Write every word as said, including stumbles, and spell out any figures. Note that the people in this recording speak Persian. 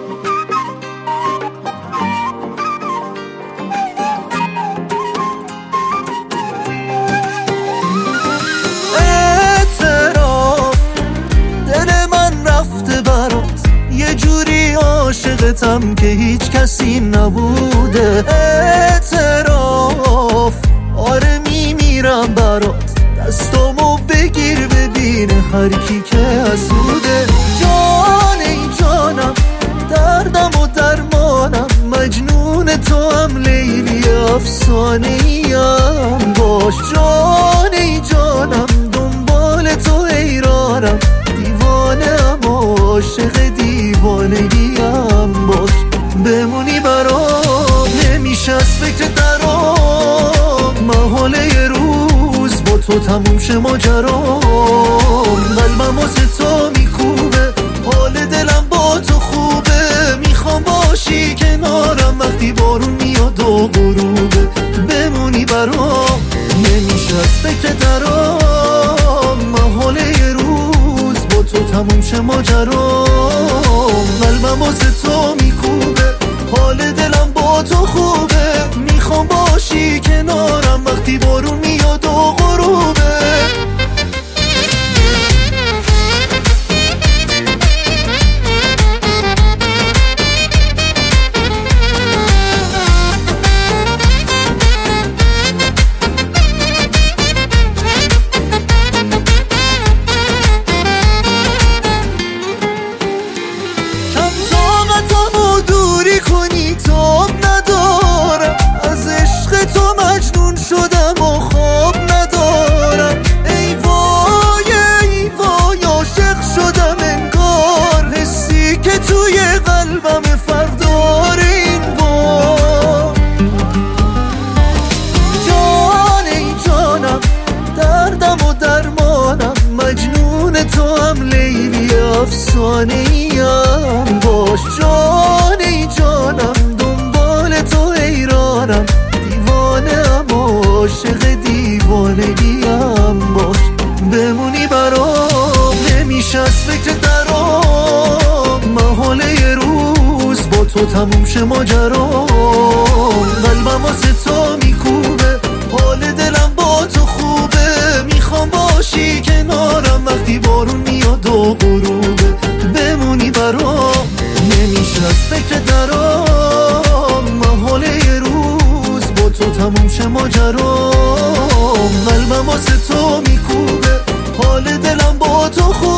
عاشقتم که هیچ کسی نبوده. اعتراف آره میمیرم برات، دستامو بگیر ببینه هر کی که حسوده. جان ای جانم دردم و درمانم، مجنون تو هم لیلی افسانه ایم باش. جان ای جانم دنبال تو حیرانم، دیوانه ام عاشق دیوانگیم باش. بمونی برام نمیشه از فکر درام، محاله یه روز با تو تموم شه ماجرام. قلبم واسه تو میکوبه، حال دلم با تو خوبه، میخوام باشی کنارم وقتی بارون میاد و غروبه. بمونی برام نمیشه از فکر درام، محاله یه روز با تو تموم شه ماجرام. قلبم واسه تو میکوبه، حال دلم با تو خوبه، میخوام باشی کنارم وقتی بارون میاد و غروبه. کنی تاب ندارم، از عشق تو مجنون شدم و خواب ندارم. ای وای ای وای عاشق شدم انگار، حسی که توی قلبم فردار این بار. جان ای جانم دردم و درمانم، مجنون تو هم لیلی افسانه ایم باش. جان ای جانم دنبال تو حیرانم، دیوانه ام عاشق دیوانگیم باش. بمونی برام نمیشه از فکر درام، محاله یه روز با تو تموم شه ماجرام. قلبم واسه تو میکوبه، حال دلم با تو خوبه، میخوام باشی کنارم وقتی بارون میاد و غروبه. بمونی برام نمیشه از فکر درام، محاله یه روز با تو تموم شه ماجرام. قلبم واسه تو میکوبه، حال دلم با تو خوبه،